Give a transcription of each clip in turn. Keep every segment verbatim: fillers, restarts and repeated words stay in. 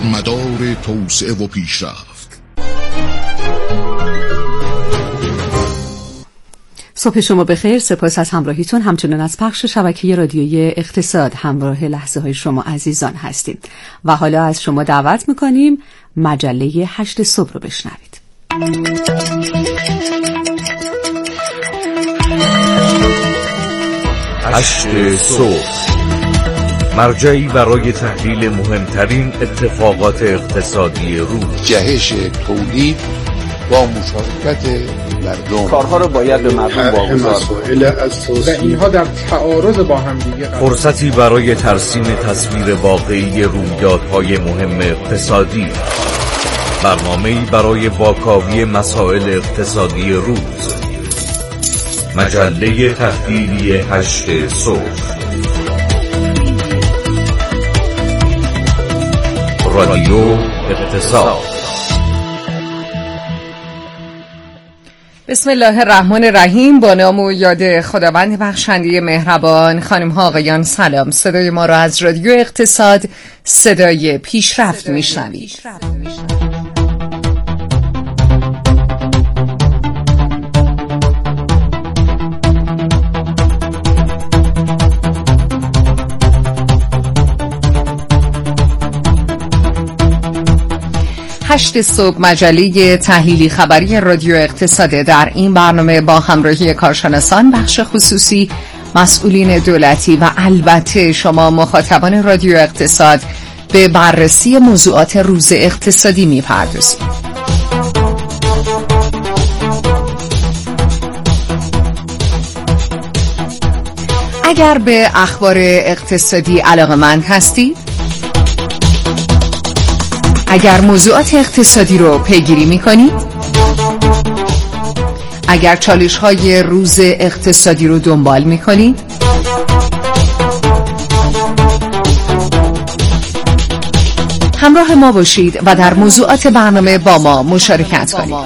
مدار توسعه و پیشرفت. صبح شما بخیر. سپاس از همراهیتون. همچنان از پخش شبکه رادیویی اقتصاد همراه لحظه های شما عزیزان هستیم و حالا از شما دعوت میکنیم مجله هشت صبح رو بشنوید. هشت صبح، مرجعی برای تحلیل مهمترین اتفاقات اقتصادی روز. جهش تولید با مشارکت مردم، کارها رو باید به مردم واگذار و اینها در تعارض با هم دیگه. فرصتی برای ترسیم تصویر واقعی رویدادهای مهم اقتصادی. برنامه‌ای برای واکاوی مسائل اقتصادی روز. مجله تحلیلی هشت صبح، رادیو اقتصاد. بسم الله الرحمن الرحیم. با نام و یاد خداوند بخشنده مهربان. خانم ها آقایان سلام. صدای ما را از رادیو اقتصاد، صدای پیشرفت میشنوید. هشت صبح، مجله تحلیلی خبری رادیو اقتصاد. در این برنامه با همراهی کارشناسان، بخش خصوصی، مسئولین دولتی و البته شما مخاطبان رادیو اقتصاد به بررسی موضوعات روز اقتصادی می‌پردازیم. اگر به اخبار اقتصادی علاقه‌مند هستید، اگر موضوعات اقتصادی رو پیگیری می‌کنید، اگر چالش‌های روز اقتصادی رو دنبال می‌کنید، همراه ما باشید و در موضوعات برنامه با ما مشارکت کنید.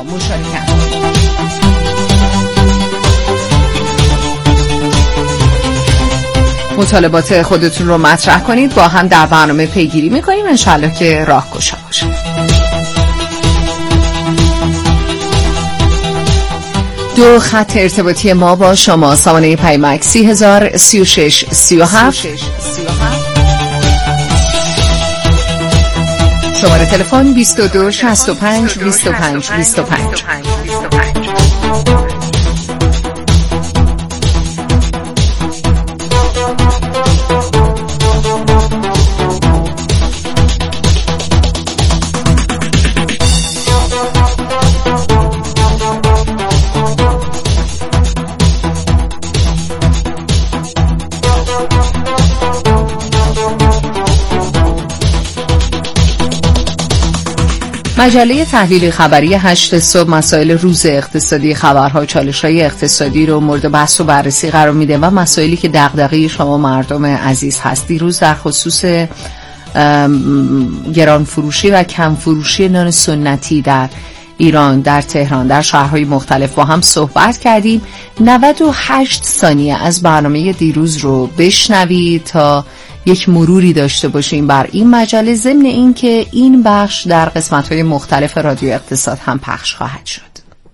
مطالبات خودتون رو مطرح کنید، با هم در برنامه پیگیری میکنیم، انشالله که راه گشا باشه. دو خط ارتباطی ما با شما: سامانه پیمک سی هزار سی و شش سی و هفت، شماره تلفن بیست و دو شصت و پنج بیست و پنج بیست و پنج. مجله تحلیلی خبری هشت صبح مسائل روز اقتصادی، خبرها، چالش‌های اقتصادی رو مورد بحث و بررسی قرار میده و مسائلی که دغدغه شما مردم عزیز هست. دیروز در خصوص گران فروشی و کم فروشی نان سنتی در ایران، در تهران، در شهرهای مختلف با هم صحبت کردیم. نود و هشت ثانیه از برنامه دیروز رو بشنوید تا یک مروری داشته باشیم بر این مجله، ضمن این که این بخش در قسمت‌های مختلف رادیو اقتصاد هم پخش خواهد شد.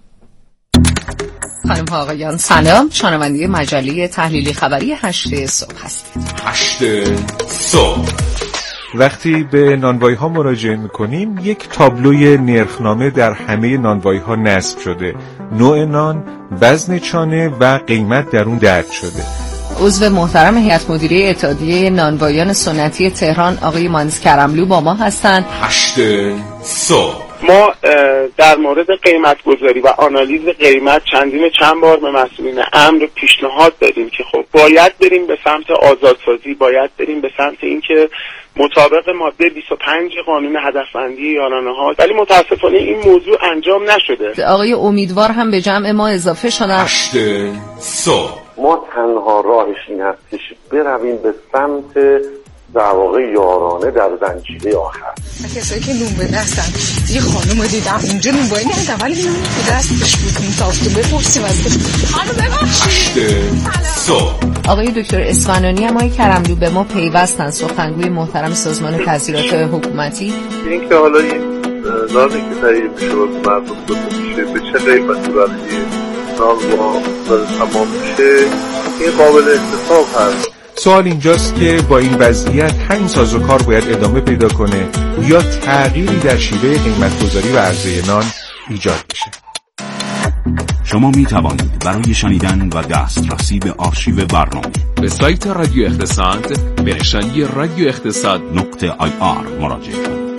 خانم ها آقایان سلام. شنونده مجله تحلیلی خبری هشت صبح هستید. هشت صبح. وقتی به نانوایی ها مراجعه میکنیم، یک تابلوی نرخنامه در همه نانوایی ها نصب شده. نوع نان، وزن چانه و قیمت در اون درج شده. عضو محترم هیئت مدیره اتحادیه نانوایان سنتی تهران آقای مهندس کرملو با ما هستند. هشت صبح. ما در مورد قیمت گذاری و آنالیز قیمت چندین چند بار به مسئولین امر پیشنهاد دادیم که خب باید بریم به سمت آزادسازی، باید بریم به سمت اینکه مطابق ماده بیست و پنج قانون هدفمندی یارانه‌ها، ولی متاسفانه این موضوع انجام نشده. آقای امیدوار هم به جمع ما اضافه شدن. هشت صبح. ما تنها راهش این هستش برویم به سمت در واقع یارانه در زنجیره آخر. کسایی که نون به دستن، یه خانم رو دیدم اونجا نون باید نهد اولی نون به دستش بود، نون تافتو بپرسیم از خانم ببخشید. هشت صبح. آقای دکتر اصفهانی هم آقای کرملو به ما پیوستن، سخنگوی محترم سازمان تسهیلات حکومتی. این که حالا این نانی که تهیه میشه واسه مردم داده میشه به چه قیمتی برای نان و تمام میشه، این قابل احتساب هست. سوال اینجاست که با این وضعیت همین سازوکار باید ادامه پیدا کنه یا تغییری در شیوه قیمت‌گذاری و عرضه نان ایجاد بشه. شما می توانید برای شنیدن و دسترسی به آرشیو برنامه به سایت رادیو اقتصاد به نشانی رادیو اقتصاد نقطه آی آر مراجعه کنید.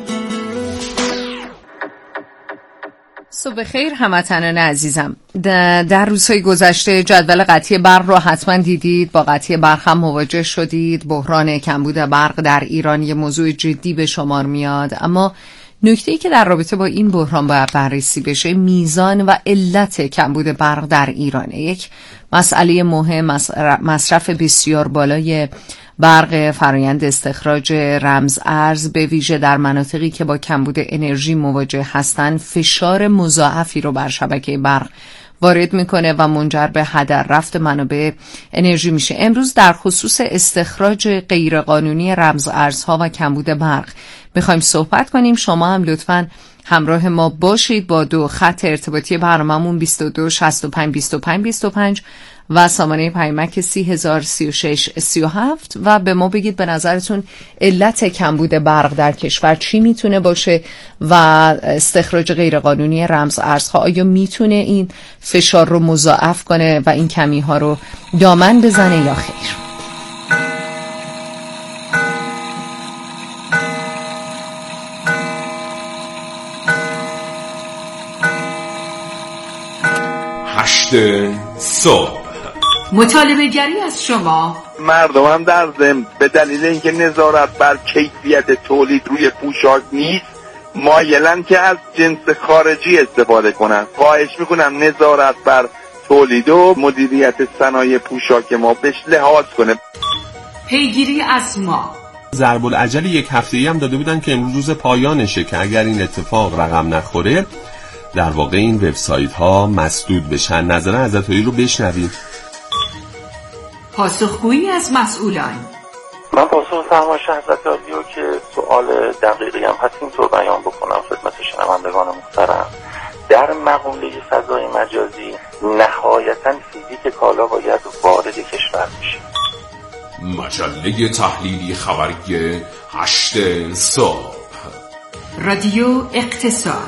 صبح خیر هموطنان عزیزم. در روزهای گذشته جدول قطعی برق رو حتما دیدید، با قطعی برق هم مواجه شدید. بحران کمبود برق در ایران یه موضوع جدی به شمار میاد، اما نکته‌ای که در رابطه با این بحران باید بررسی بشه میزان و علت کمبود برق در ایرانه. یک مسئله مهم مصرف بسیار بالای برق، فرآیند استخراج رمز ارز به ویژه در مناطقی که با کمبود انرژی مواجه هستند فشار مضاعفی رو بر شبکه برق وارد میکنه و منجر به هدر رفت منابع انرژی میشه. امروز در خصوص استخراج غیرقانونی رمز ارزها و کمبود برق میخوایم صحبت کنیم. شما هم لطفاً همراه ما باشید با دو خط ارتباطی برنامه‌مون بیست و دو شصت و پنج بیست و پنج بیست و پنج و سامانه پیامک سی هزار سی و شش سی و هفت و به ما بگید به نظرتون علت کمبود برق در کشور چی میتونه باشه و استخراج غیرقانونی رمز ارزها آیا میتونه این فشار رو مضاعف کنه و این کمی ها رو دامن بزنه یا خیر؟ هشت صبح مطالبه گری از شما. مردم هم در ضمن به دلیل اینکه نظارت بر کیفیت تولید روی پوشاک نیست مایلن که از جنس خارجی استفاده کنن. خواهش میکنم نظارت بر تولید و مدیریت صنایع پوشاک ما بهش لحاظ کنه. پیگیری از ما. ضرب العجل یک هفته‌ای هم داده بودن که امروز روز پایانشه که اگر این اتفاق رقم نخوره در واقع این وبسایت ها مسدود بشن. نظر عزتایی رو بشنوید. پاسخگویی از مسئولان. من پاسخ فرما شهزادی رو که سوال دقیقی هم هست اینطور بیان بکنم خدمت شنوندگان محترم. در مقوله فضای مجازی نهایتاً فیزیک کالا باید وارد کشور بشه. مجله تحلیلی خبری هشت صبح. رادیو اقتصاد.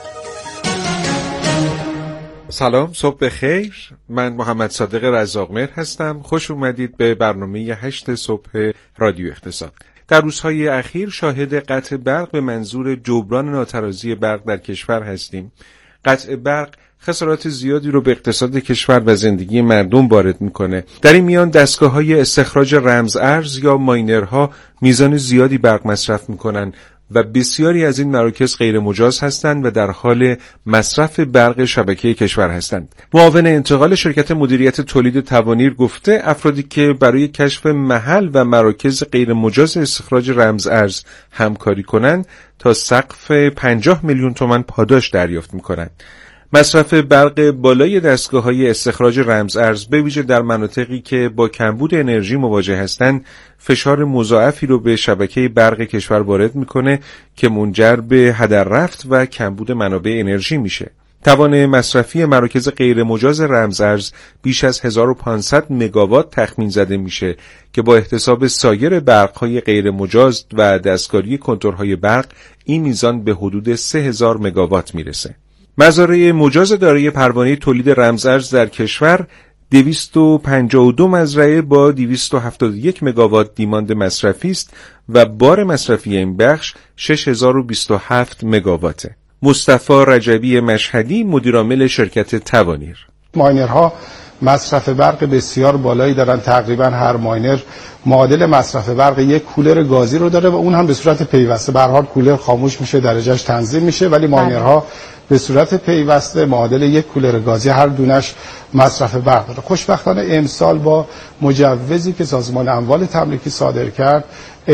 سلام، صبح بخیر. من محمد صادق رزاقمهر هستم. خوش اومدید به برنامه هشت صبح رادیو اقتصاد. در روزهای اخیر شاهد قطع برق به منظور جبران ناترازی برق در کشور هستیم. قطع برق خسارات زیادی رو به اقتصاد کشور و زندگی مردم وارد میکنه. در این میان دستگاه‌های استخراج رمز ارز یا ماینرها میزان زیادی برق مصرف میکنن و بسیاری از این مراکز غیر مجاز هستند و در حال مصرف برق شبکه کشور هستند. معاون انتقال شرکت مدیریت تولید توانیر گفته افرادی که برای کشف محل و مراکز غیر مجاز استخراج رمز ارز همکاری کنند تا سقف پنجاه میلیون تومان پاداش دریافت می‌کنند. مصرف برق بالای دستگاه‌های استخراج رمز ارز به ویژه در مناطقی که با کمبود انرژی مواجه هستند فشار مضاعفی رو به شبکه برق کشور وارد میکنه که منجر به هدر رفت و کمبود منابع انرژی میشه. توان مصرفی مراکز غیر مجاز رمز ارز بیش از هزار و پانصد مگاوات تخمین زده میشه که با احتساب سایر برق‌های غیر مجاز و دستکاری کنتورهای برق این میزان به حدود سه هزار مگاوات میرسه. مزارع مجاز دارای پروانه تولید رمز ارز در کشور دویست و پنجاه و دو مزرعه با دویست و هفتاد و یک مگاوات دیماند مصرفی است و بار مصرفی این بخش شش هزار و بیست و هفت مگاواته. مصطفی رجبی مشهدی مدیرعامل شرکت توانیر: ماینرها مصرف برق بسیار بالایی دارن. تقریبا هر ماینر معادل مصرف برق یک کولر گازی رو داره و اون هم به صورت پیوسته. به هر حال کولر خاموش میشه، درجهش تنظیم میشه، ولی ماینرها به صورت پیوسته معادل یک کولر گازی هر دونش مصرف برق داره. خوشبختانه امسال با مجوزی که سازمان اموال تملیکی صادر کرد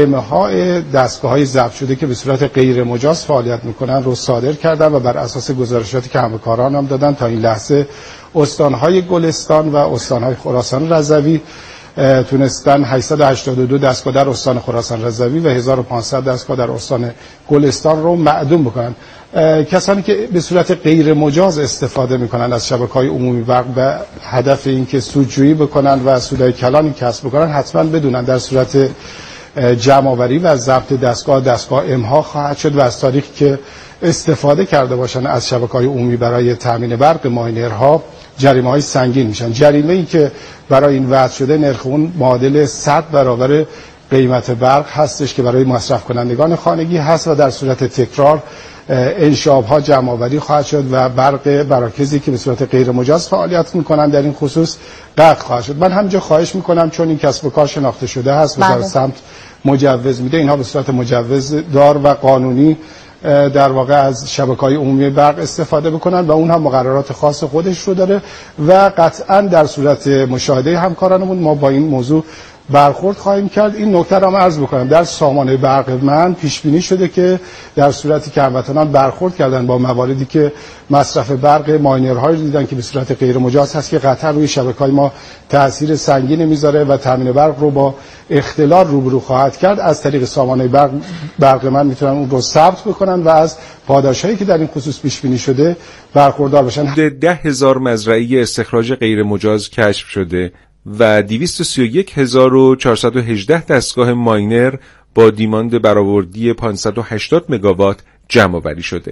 امهای دستگاه‌های ضبط شده که به صورت غیر مجاز فعالیت میکنن رو صادر کردن و بر اساس گزارشاتی که همکاران هم دادن تا این لحظه استانهای گلستان و استانهای خراسان رضوی تونستن هشتصد و هشتاد و دو دستگاه در استان خراسان رضوی و هزار و پانصد دستگاه در استان گلستان رو معدوم بکنن. کسانی که به صورت غیر مجاز استفاده میکنن از شبکه‌های عمومی برق به هدف اینکه سودجویی بکنن و سودای کلانی کسب بکنن، حتما بدونن در صورت جمع‌آوری و ضبط دستگاه دستگاه امها خواهد شد و از تاریخی که استفاده کرده باشن از شبکه‌های عمومی برای تامین برق ماینرها جریمه‌های سنگین میشن. جریمه‌ای که برای این وضع شده نرخ اون معادل صد برابر قیمت برق هستش که برای مصرف کنندگان خانگی هست و در صورت تکرار انشاب‌ها جمع‌آوری خواهد شد و برق مراکزی که به صورت غیر مجاز فعالیت می‌کنند در این خصوص قطع خواهد شد. من همینجا خواهش می‌کنم چون این کسب و کار شناخته شده هست و در سمت مجوز میده، اینها به صورت مجوز دار و قانونی در واقع از شبکه‌های عمومی برق استفاده بکنن و اون هم مقررات خاص خودش رو داره و قطعاً در صورت مشاهده همکارانمون ما با این موضوع برخورد خواهیم کرد. این نکته را من عرض بکنم در سامانه برق من پیش بینی شده که در صورتی که هموطنان برخورد کردن با مواردی که مصرف برق ماینرهای دیدن که به صورت غیر مجاز هست که قطعا روی شبکه‌های ما تاثیر سنگینی میذاره و تامین برق رو با اختلال روبرو خواهد کرد، از طریق سامانه برق برق من میتونن اون رو ثبت بکنن و از پاداشایی که در این خصوص پیش بینی شده برخوردار بشن. ده هزار مزرعه استخراج غیر مجاز کشف شده و دویست و سی و یک هزار و چهارصد و هجده دستگاه ماینر با دیماند برآوردی پانصد و هشتاد مگاوات جمع آوری شده.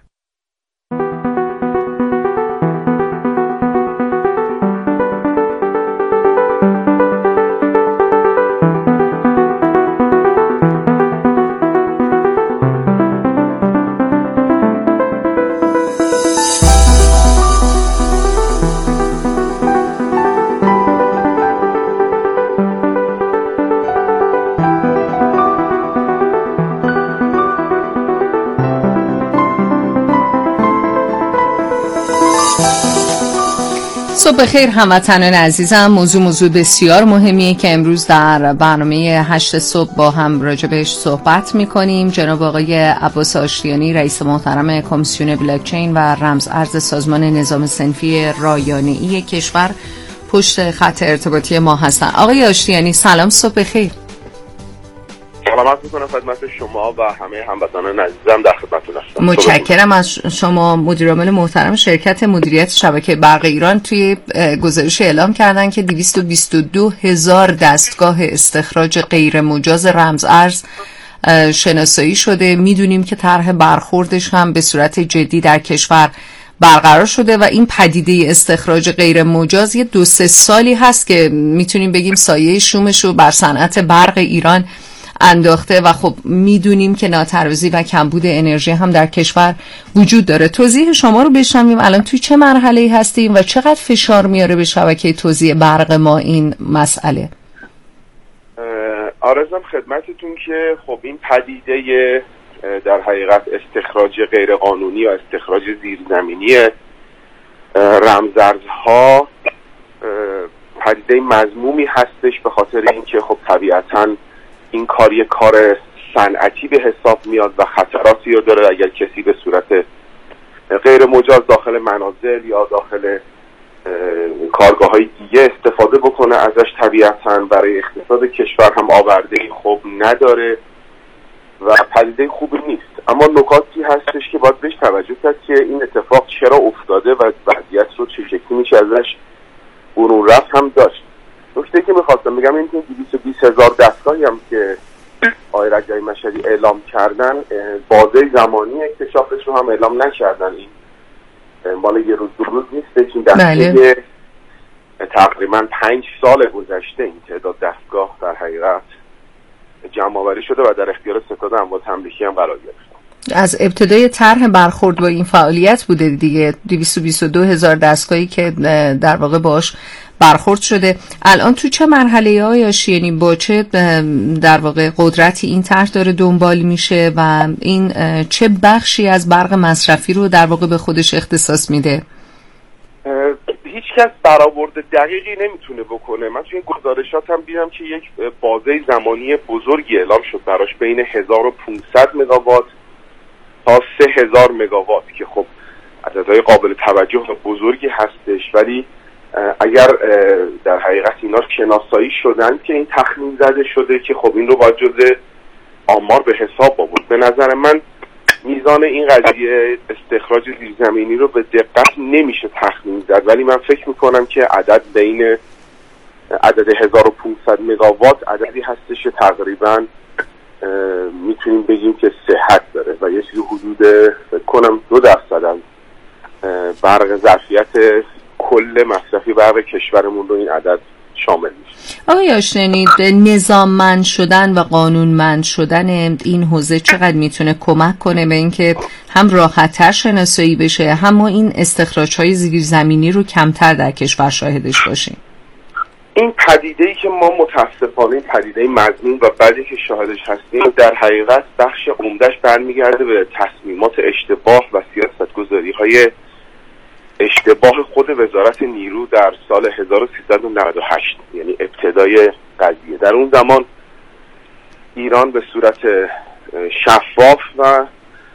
صبح بخیر هموطنان عزیزم. موضوع موضوع بسیار مهمیه که امروز در برنامه هشت صبح با هم راجع بهش صحبت میکنیم. جناب آقای عباس آشتیانی رئیس محترم کمیسیون بلاکچین و رمز ارز سازمان نظام صنفی رایانه‌ای کشور پشت خط ارتباطی ما هستن. آقای آشتیانی سلام، صبح بخیر. سلامت میکنم خدمت شما و همه هموطنان عزیزم، در خدمتتون هستم. متشکرم از شما. مدیرعامل محترم شرکت مدیریت شبکه برق ایران توی گزارش اعلام کردن که دویست و بیست و دو هزار دستگاه استخراج غیر مجاز رمز ارز شناسایی شده. میدونیم که طرح برخوردش هم به صورت جدی در کشور برقرار شده و این پدیده استخراج غیر مجاز یه دو سه سالی هست که میتونیم بگیم سایه شومش رو بر صنعت برق ایران انداخته و خب میدونیم که ناتوازی و کمبود انرژی هم در کشور وجود داره. توضیح شما رو بشنویم الان توی چه مرحله‌ای هستیم و چقدر فشار میاره به شبکه توزیع برق ما این مسئله؟ عرضم خدمتتون که خب این پدیده در حقیقت استخراج غیر قانونی یا استخراج زیرزمینی رمزارزها پدیده مذمومی هستش، به خاطر اینکه خب طبیعتاً این کار یک کار صنعتی به حساب میاد و خطراتی رو داره. اگر کسی به صورت غیر مجاز داخل منازل یا داخل کارگاه‌های دیگه استفاده بکنه ازش، طبیعتاً برای اقتصاد کشور هم آورده‌ای خوب نداره و پدیده خوبی نیست. اما نکاتی هستش که باید بهش توجه کرد که این اتفاق چرا افتاده و وضعیت رو چه شکلی میشه ازش برون رفت هم داشت. نکته که میخواستم بگم این که دویست و بیست هزار دستگاهی هم که آقای رجایی مشهدی اعلام کردن، بازه زمانی اکتشافش رو هم اعلام نکردن. این مال یه روز دو روز نیست، این دستگاه تقریبا پنج سال گذشته این تعداد دستگاه در حقیقت جمع آوری شده و در اختیار ستاد اموال تملیکی هم قرار گرفته. از ابتدای طرح برخورد با این فعالیت بوده دیگه، دویست و بیست و دو هزار دستگاهی که در واقع باش برخورد شده. الان تو چه مرحله های آشتیانی با چه در واقع قدرتی این طرح داره دنبال میشه و این چه بخشی از برق مصرفی رو در واقع به خودش اختصاص میده؟ هیچ کس برآورد دقیقی نمیتونه بکنه. من توی گزارشاتم دیدم که یک بازه زمانی بزرگی اعلام شد براش، بین هزار و پانصد مگاوات تا سه هزار مگاوات که خب عددهای قابل توجه و بزرگی هستش، ولی اگر در حقیقت اینا شناسایی شدن که این تخمین زده شده که خب این رو باید جزء آمار به حساب آورد. به نظر من میزان این قضیه استخراج زیرزمینی رو به دقت نمیشه تخمین زد، ولی من فکر میکنم که عدد بین عدد هزار و پانصد مگاوات عددی هستش که تقریبا میتونیم بگیم که صحت داره و یه چیزی حدود فکر کنم دو درصد از برق ظرفیت کل مصرفی برق کشورمون رو این عدد شامل میشه. آقای آشنید، نظاممند شدن و قانونمند شدن این حوزه چقدر میتونه کمک کنه به اینکه هم راحت‌تر شناسایی بشه، هم ما این استخراج‌های زیرزمینی رو کمتر در کشور شاهدش باشیم؟ این پدیده‌ای که ما متاسفانه این پدیده مضمون و بعدی که شاهدش هستیم در حقیقت بخش عمده‌اش برمیگرده به تصمیمات اشتباه و سیاست‌گذاری‌های اشتباه خود وزارت نیرو در سال هزار و سیصد و نود و هشت، یعنی ابتدای قضیه. در اون زمان ایران به صورت شفاف و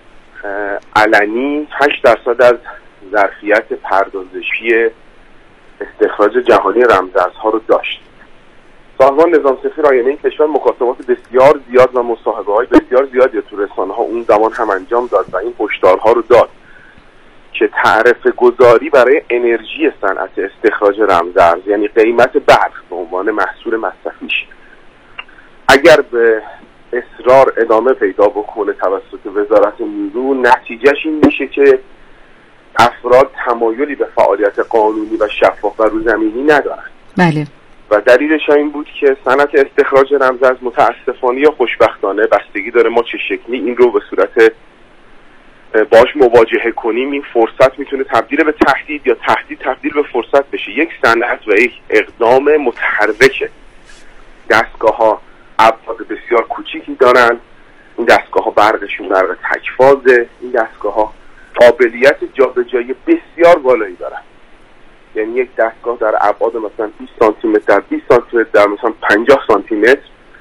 علنی هشت درصد از ظرفیت پردازشی استخراج جهانی رمزارزها رو داشت. سازمان نظام سفیر آینه این کشور مکاتبات بسیار زیاد و مصاحبه‌های بسیار زیادی تو رسانه‌ها اون زمان هم انجام داد و این هشدارها رو داد که تعرفه گذاری برای انرژی صنعت استخراج رمزارز، یعنی قیمت برق به عنوان محصول مصرفیش، اگر به اصرار ادامه پیدا بکنه توسط وزارت نیرو، نتیجهش این میشه که افراد تمایلی به فعالیت قانونی و شفاف و روزمینی ندارن. بله. و دلیلش این بود که صنعت استخراج رمزارز متاسفانه یا خوشبختانه، بستگی داره ما چه شکلی این رو به صورت باش مواجهه کنیم، این فرصت میتونه تبدیل به تهدید یا تهدید تبدیل به فرصت بشه. یک صنعت و یک اقدام متحرکه. دستگاه ها ابعاد بسیار کوچیکی دارن، این دستگاه ها برقشون برق تکفازه، این دستگاه ها قابلیت جابجایی بسیار بالایی دارن. یعنی یک دستگاه در ابعاد مثلا بیست سانتی متر در بیست سانتی متر در مثلا پنجاه سانتی متر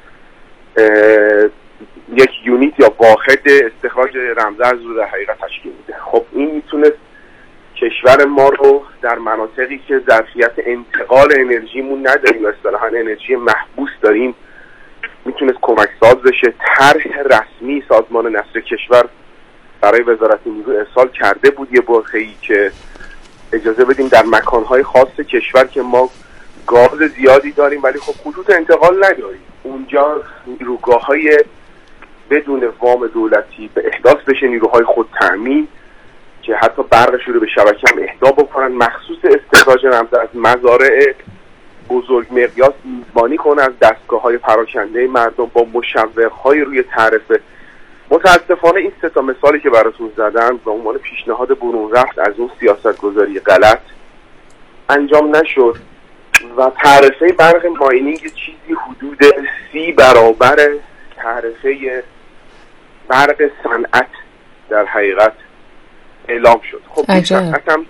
یک یونیت یا واحد استخراج رمزارز رو در حقیقت تشکیل میده. خب این میتونه کشور ما رو در مناطقی که ظرفیت انتقال انرژیمون نداریم، اصطلاحاً انرژی محبوس داریم، میتونه کمک ساز بشه. طرح رسمی سازمان نصر کشور برای وزارت نیرو ارسال کرده بود یه برخه‌ای که اجازه بدیم در مکانهای خاص کشور که ما گاز زیادی داریم ولی خب خطوط انتقال نداریم، اونجا نیروگاه‌های بدون وام دولتی به احداث بشه، نیروهای خود تامین که حتی برقش رو به شبکه هم اهدا بکنن، مخصوص استخراج رمزارز از مزارع بزرگ مقیاس میزبانی کنن از دستگاه‌های پراکنده مردم با مشوق‌های روی تعرفه. متاسفانه این سه تا مثالی که براتون زدم به عنوان پیشنهاد برون رفت از اون سیاست‌گذاری غلط انجام نشد و تعرفه برق ماینینگ چیزی حدود سی برابر تعرفه برق صنعت در حقیقت اعلام شد. خب این صنعت هم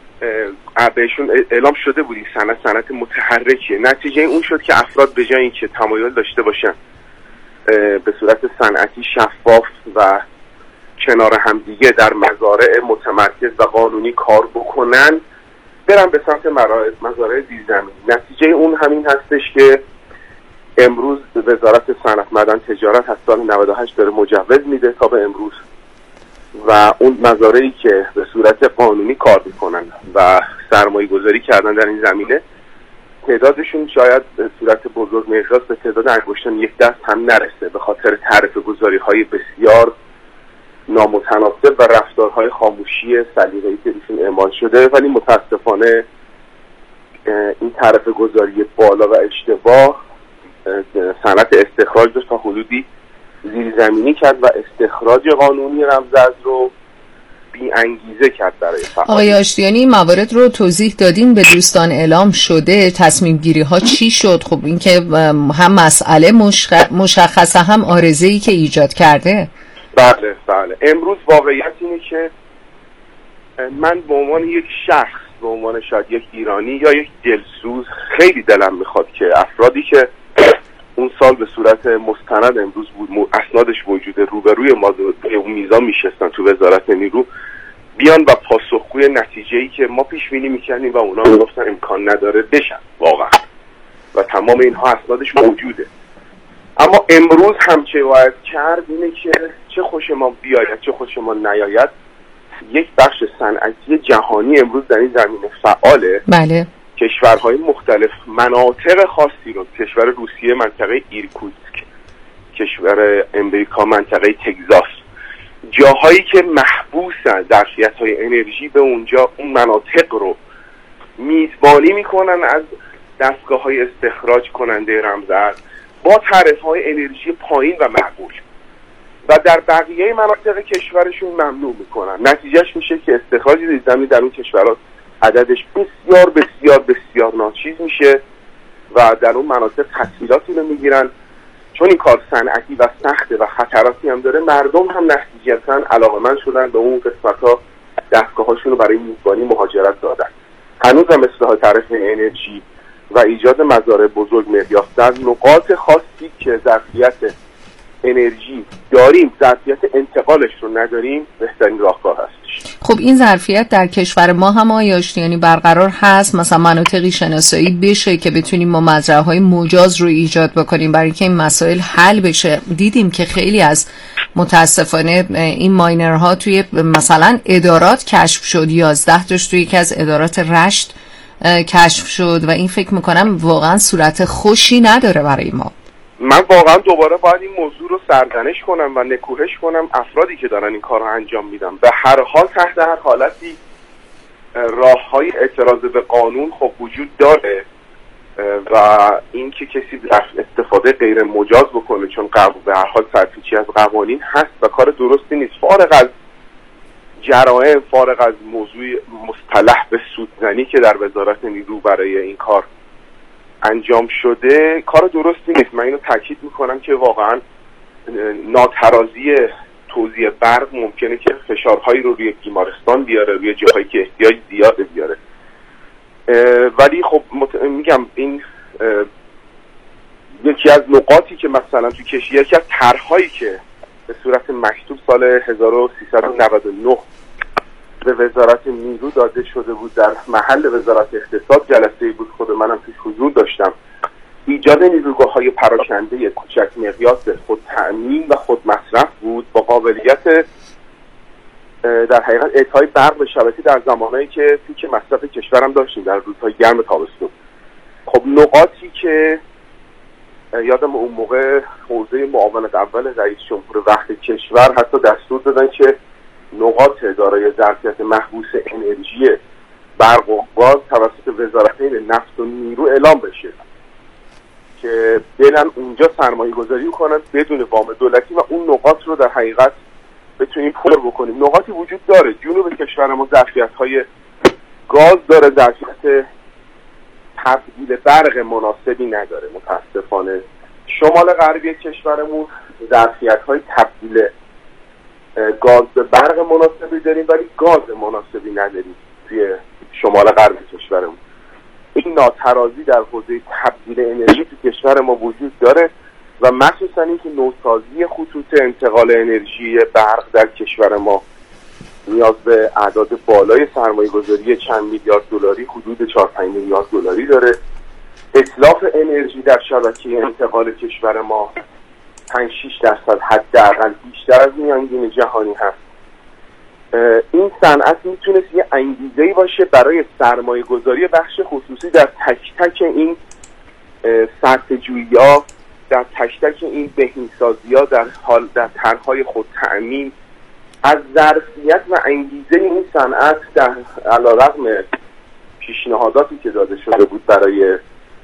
بهشون اعلام شده بود این صنعت صنعت متحرکیه. نتیجه اون شد که افراد به جای اینکه تمایل داشته باشن به صورت صنعتی شفاف و کنار همدیگه در مزارع متمرکز و قانونی کار بکنن، برن به سمت مزارع زیرزمینی. نتیجه اون همین هستش که امروز وزارت صنعت معدن تجارت از سال نود و هشت داره مجوز میده تا به امروز و اون مزارعی که به صورت قانونی کار میکنن و سرمایه گذاری کردن در این زمینه تعدادشون شاید به صورت بزرگ مقیاس به تعداد انگشتان یک دست هم نرسه به خاطر تعرفه گذاری های بسیار نامتناسب و رفتارهای خاموشی سلیقه‌ای که ایشون اعمال شده. ولی متاسفانه این تعرفه گذاری بالا و اشتباه صنعت استخراج رو تا حدودی زیرزمینی کرد و استخراج قانونی رمزارز رو بی انگیزه کرد برای فعالیت. آقای آشتیانی این موارد رو توضیح دادیم، به دوستان اعلام شده، تصمیم گیری ها چی شد؟ خب این که هم مسئله مشخصه هم آرزه‌ای که ایجاد کرده. بله بله. امروز واقعیت اینه که من به عنوان یک شخص، به عنوان شاید یک ایرانی یا یک دلسوز، خیلی دلم میخواد که افرادی که اون سال به صورت مستند امروز بود اسنادش موجوده روبروی ما اون میزان میشستن تو وزارت نیرو بیان و پاسخ الگوی نتیجه‌ای که ما پیش بینی می‌کردیم و اونا میگفتن امکان نداره بشن واقعا و تمام اینها اسنادش موجوده. اما امروز هم چه باید کرد اینه که چه خوش ما بیاید چه خوش ما نیاید، یک بخش صنعتی جهانی امروز در این زمینه فعاله. بله. کشورهای مختلف مناطق خاصی رو، کشور روسیه منطقه ایرکوتسک، کشور امریکا منطقه تگزاس، جاهایی که محبوسن ظرفیت‌های انرژی به اونجا، اون مناطق رو میزبانی میکنن از دستگاه‌های استخراج کننده رمزارز با تعرفه‌های انرژی پایین و معقول و در بقیه مناطق کشورشون ممنوع میکنن. نتیجهش میشه که استخراج زیرزمینی در اون کشورها عددش بسیار بسیار بسیار ناچیز میشه و در اون مناطق تسهیلاتی رو میگیرن. چون این کار صنعتی و سخته و خطراتی هم داره، مردم هم نتیجتاً علاقه‌مند شدن به اون قسمت‌ها دستگاه‌هاشون رو برای میزبانی مهاجرت دادن. هنوز هم اصلاح تعرفه انرژی و ایجاد مزارع بزرگ مقیاس در نقاط خاصی که ظرفیت انرژی داریم، ظرفیت انتقالش رو نداریم، بهترین راهکار هستش. خب این ظرفیت در کشور ما هم آیاش یعنی برقرار هست؟ مثلا مناطقی شناسایی بشه که بتونیم ما مزرعه‌های مجاز رو ایجاد بکنیم برای اینکه این مسائل حل بشه؟ دیدیم که خیلی از متاسفانه این ماینرها توی مثلا ادارات کشف شد، یازده تاش توی یکی از ادارات رشت کشف شد و این فکر میکنم واقعا صورت خوشی نداره برای ما. من واقعا دوباره باید این موضوع رو سرزنش کنم و نکوهش کنم افرادی که دارن این کار رو انجام میدن. به هر حال تحت هر حالتی راه‌های اعتراض به قانون خب وجود داره و این که کسی استفاده غیر مجاز بکنه چون به هر حال سرپیچی از قوانین هست و کار درستی نیست. فارغ از جرائم، فارغ از موضوع مصطلح به سودزنی که در وزارت نیرو برای این کار انجام شده، کار درستی نیست. من اینو تاکید میکنم که واقعا ناترازی توزیع برق ممکنه که فشارهایی رو روی بیمارستان بیاره، روی جاهایی که احتیاج زیاده بیاره. ولی خب مت... میگم این یکی از نقاطی که مثلا تو کشور، یکی از طرح‌هایی که به صورت مکتوب سال هزار و سیصد و نود و نه به وزارت نیرو داده شده بود، در محل وزارت اقتصاد جلسه‌ای بود، خود منم توش حضور داشتم، ایجاد نیروگاه‌های پراکنده کوچک مقیاس خود تأمین و خود مصرف بود با قابلیت در حقیقت اعطای برق به شبکه در زمانهایی که پیک مصرف کشورم داشتیم در روزهای گرم تابستون. خب نقاطی که یادم اون موقع حوزه معاونت اول رئیس جمهور وقت کشور حتی دستور دادن که نقاط دارای ظرفیت محبوس انرژی برق و گاز توسط وزارتین نفت و نیرو اعلام بشه که برن اونجا سرمایه گذاری کنن بدون وام دولتی و اون نقاط رو در حقیقت بتونیم پر بکنیم. نقاطی وجود داره. جنوب کشور ما ظرفیت های گاز داره، ظرفیت تبدیل برق مناسبی نداره متاسفانه. شمال غربی کشورمون ظرفیت های تبدیل گاز به برق مناسبی داریم ولی گاز مناسبی نداریم توی شمال غربی کشورمون. این ناترازی در حوزه تبدیل انرژی تو کشور ما وجود داره و مخصوصا اینکه نوسازی خطوط انتقال انرژی برق در کشور ما نیاز به اعداد بالای سرمایه گذاری چند میلیارد دلاری، حدود چهار پنج میلیارد دلاری داره. اتلاف انرژی در شبکه انتقال کشور ما پنج شش درصد حداقل بیشتر از میانگین جهانی هست. این صنعت میتونست یه انگیزه‌ای باشه برای سرمایه گذاری بخش خصوصی در تک تک این صرفه‌جویی‌ها، در تک تک این بهینه‌سازی‌ها، در حال در طرح‌های خود تأمین از ظرفیت و انگیزه این صنعت در علیرغم پیشنهاداتی که داده شده بود برای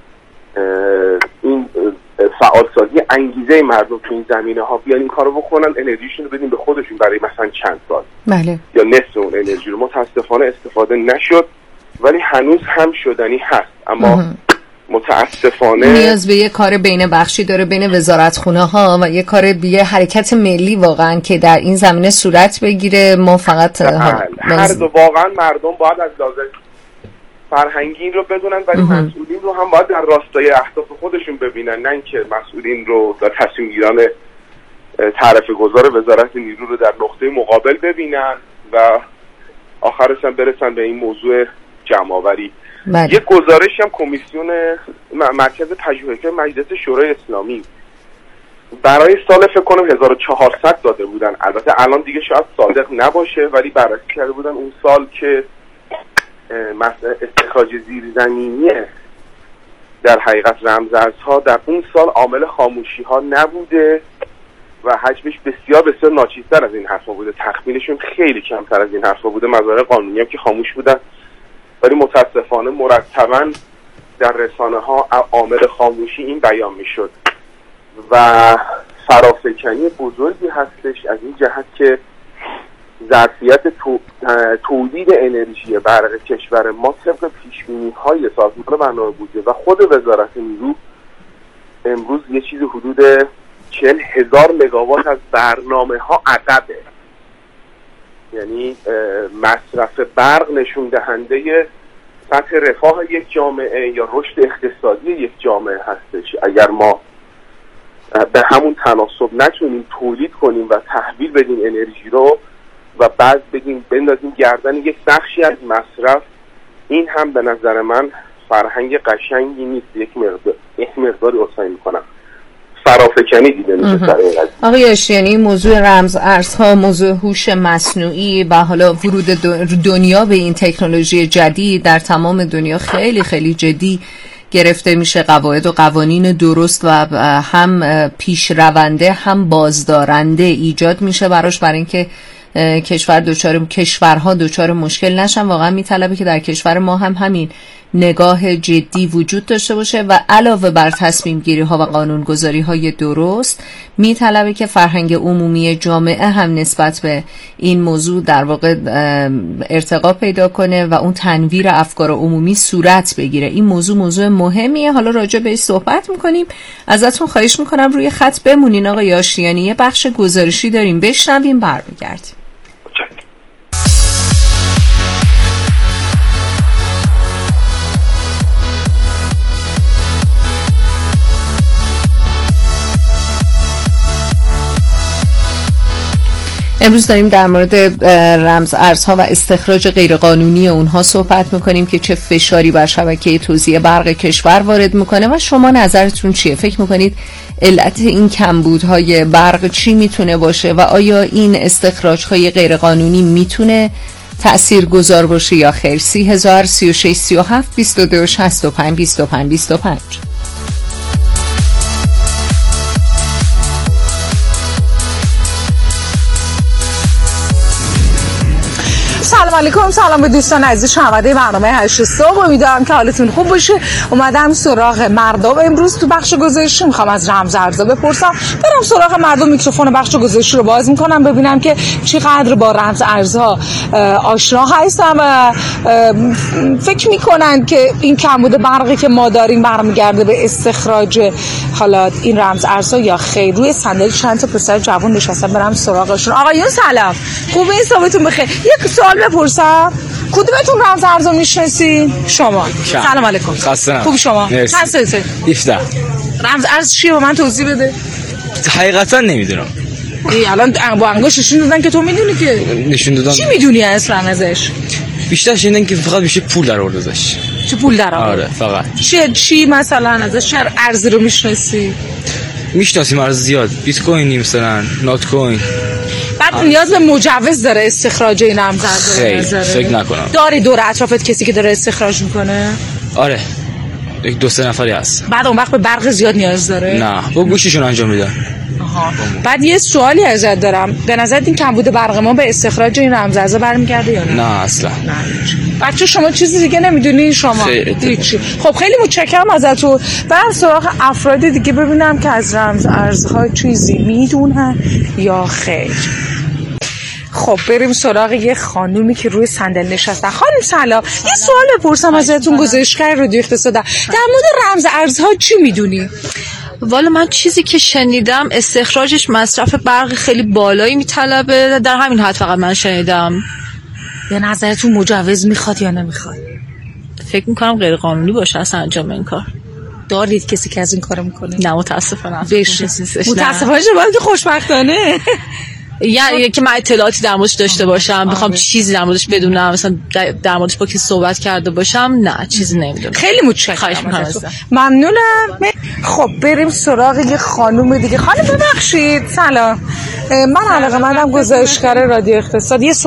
این فعالسازی انگیزه مردم تو این زمینه ها بیان این کارو بکنن، انرژیشون رو بدین به خودشون برای مثلا چند سال بله. یا نصف اون انرژی رو. متاسفانه استفاده نشد ولی هنوز هم شدنی هست، اما اه. متاسفانه نیاز به یه کار بین بخشی داره بین وزارتخونه ها و یه کار بیه حرکت ملی واقعا که در این زمینه صورت بگیره. ما فقط هر دو واقعا مردم باید از لحاظ فرهنگی رو بدونن ولی مسئولین رو هم باید در راستای اهداف خودشون ببینن، نه اینکه مسئولین رو در تصمیم گیران تعرفه گذار وزارت نیرو رو در نقطه مقابل ببینن و آخرش هم برسن به این موضوع جمع‌آوری. بله. یک گزارشی هم کمیسیون مرکز پژوهش‌های مجلس شورای اسلامی برای سال فکر کنم هزار و چهارصد داده بودن. البته الان دیگه شاید صادق نباشه، ولی بررسی کرده بودن اون سال که مسئله استخراج زیرزمینی در حقیقت رمزارزها در اون سال عامل خاموشی ها نبوده و حجمش بسیار بسیار ناچیزتر از این حرفا بوده. تخمینشون خیلی کمتر از این حرفا بوده. مزارع قانونی هم که خاموش بودن، ولی متاسفانه مرتباً در رسانه ها عامل خاموشی این بیان میشد و فرافکنی بزرگی هستش از این جهت که ظرفیت تو، تولید انرژی برق کشور ما طبق پیش‌بینی‌های سازمان برنامه بودجه و خود وزارت نیرو امروز یه چیز حدود چهل هزار مگاوات از برنامه ها عقبه. یعنی مصرف برق نشون دهنده سطح رفاه یک جامعه یا رشد اقتصادی یک جامعه هستش. اگر ما به همون تناسب نتونیم تولید کنیم و تحویل بدیم انرژی رو و بعد بگیم بندازیم گردن یک بخشی از مصرف، این هم به نظر من فرهنگ قشنگی نیست. یک مقدار یک مقداری اصلاح میکنم فرافکنی دیده میشه در این قضیه. آقای آشتیانی، موضوع رمز ارزها، موضوع هوش مصنوعی و حالا ورود دنیا به این تکنولوژی جدید در تمام دنیا خیلی خیلی جدی گرفته میشه. قواعد و قوانین درست و هم پیشرونده هم بازدارنده ایجاد میشه براش، برای اینکه کشور دوچار کشورها دوچار مشکل نشن. واقعا میطلبه که در کشور ما هم همین نگاه جدی وجود داشته باشه و علاوه بر تصمیم گیری ها و قانون گذاری های درست، میطلبه که فرهنگ عمومی جامعه هم نسبت به این موضوع در واقع ارتقا پیدا کنه و اون تنویر افکار عمومی صورت بگیره. این موضوع موضوع مهمیه. حالا راجع بهش صحبت میکنیم. ازتون خواهش میکنم روی خط بمونین آقای آشتیانی. یه بخش گزارشی داریم، بشنویم برمیگردیم. امروز داریم در مورد رمز ارزها و استخراج غیرقانونی اونها صحبت میکنیم که چه فشاری بر شبکه توزیع برق کشور وارد میکنه و شما نظرتون چیه؟ فکر میکنید علت این کمبودهای برق چی میتونه باشه و آیا این استخراجهای غیرقانونی میتونه تأثیر گذار باشه یا خیر؟ سی هزار سی و شش سی و هفت بیست و دو شصت و پنج بیست و پنج بیست و پنج. سلام علیکم، سلام به دوستان عزیز شنونده برنامه هشت صبح. امیدوارم که حالتون خوب باشه. اومدم سراغ مردم. امروز تو بخش گزارشی میخوام از رمز ارزها بپرسم. برم سراغ مردم، میکروفون بخش گزارشی رو باز میکنم ببینم که چقدر با رمز ارزها آشنا هستن و فکر میکنن که این کمبود برقی که ما داریم برمیگرده به استخراج حالا این رمز ارزها یا خیر. روی صندلی چند تا پسر جوان نشستن، برم سراغشون. آقایون سلام، خوبه؟ حسابتون بخیر. یک سوال بپرسم، کدومتون رمز ارزها میشناسین؟ شما. شم. سلام علیکم. خسته خوب شما؟ چند سالته؟ هفده. رمز ارز چیه؟ با من توضیح بده. حقیقتا نمیدونم. ای الان با انگشت نشون دادن که تو میدونی که نشون دادن. چی میدونی اصلا ازش؟ بیشتر شنیدن که فقط میشه پول در آورد ازش. چه پول در آورد؟ آره فقط. چی چی مثلا ازش چه ارزی رو میشناسی؟ میشناسیم ارز زیاد. بیت کوینی مثلا، نات کوین. بعد آه. نیاز به مجوز داره استخراج این رمز ارزها؟ فکر نکنم. داری دور اطرافت کسی که داره استخراج میکنه؟ آره. یک دو سه نفری هست. بعد اون وقت به برق زیاد نیاز داره؟ نه، با گوشیشون انجام میدن. آها. بعد یه سوالی ازت دارم، به نظرت این کمبود برق ما به استخراج این رمز ارزها برمیگرده یا نه؟ نه اصلا. نه. بچه شما چیزی دیگه نمیدونی شما؟ هیچی. خب خیلی متشکرم ازتون. برم سراغ افراد دیگه ببینم که از رمز ارزها چیزی میدونن یا خیر. خب بریم سراغ یه خانومی که روی صندلی نشسته. خانم سلام، یه سوال بپرسم ازتون، گزارشگر رادیو اقتصاد. در مورد رمز ارزها چی میدونی؟ والا من چیزی که شنیدم استخراجش مصرف برق خیلی بالایی میطلبه، در همین حد فقط من شنیدم. به نظرتون مجوز میخواد یا نمیخواد؟ فکر میکنم غیر قانونی باشه اصلا انجام این کار. دارید کسی که از این کارو میکنه؟ نه متاسفانه. بشناسیش؟ متاسفانه شما که خوشبختانه. یعنی که من اطلاعاتی در موردش داشته باشم، بخوام چیزی در موردش بدونم، مثلا در موردش با کی صحبت کرده باشم، نه چیزی نمیدونم. خیلی متشکرم. ممنونم. خب بریم سراغ یه خانم دیگه. خانم ببخشید، سلام. من علاقه‌مندم گزارشگر رادیو اقتصاد. یه